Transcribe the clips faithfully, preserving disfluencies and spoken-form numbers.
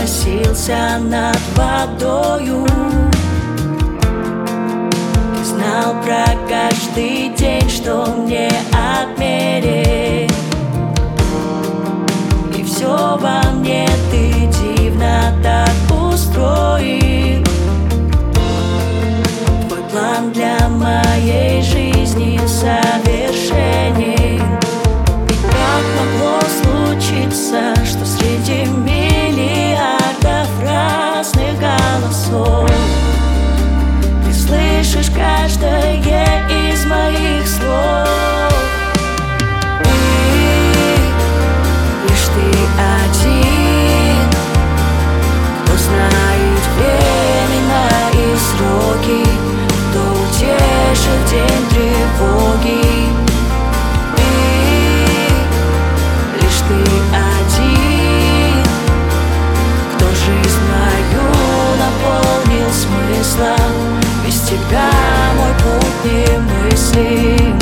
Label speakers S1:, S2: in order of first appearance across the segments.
S1: носился над водою. Ты знал про каждый день, что мне отмерить, и все во мне ты дивно так устроил. Твой план для моей жизни совершенен. И как могло случиться, что среди миллиардов разных голосов ты слышишь каждое из моих слов? И лишь ты один, кто знает времена и сроки, кто утешит день тревоги. Без тебя мой путь немыслим.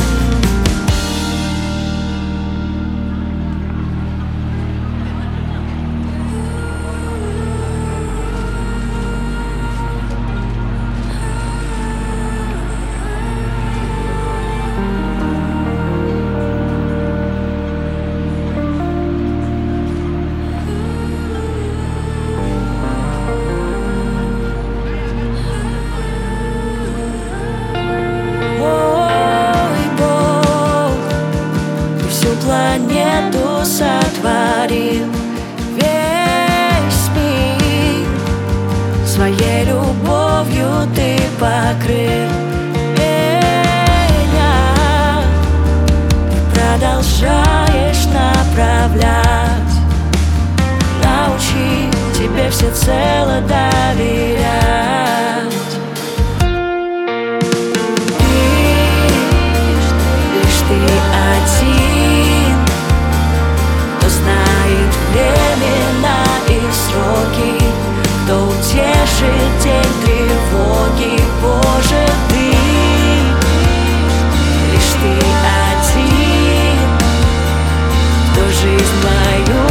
S1: Планету сотворил, весь мир своей любовью ты покрыл меня. Ты продолжаешь направлять, научи тебе всецело доверять. Лишь, лишь ты один, знает времена и сроки, кто утешит день тревоги. Боже, ты, лишь ты один, кто жизнь мою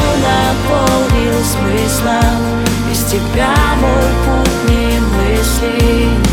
S1: наполнил смыслом. Без тебя мой путь немыслим.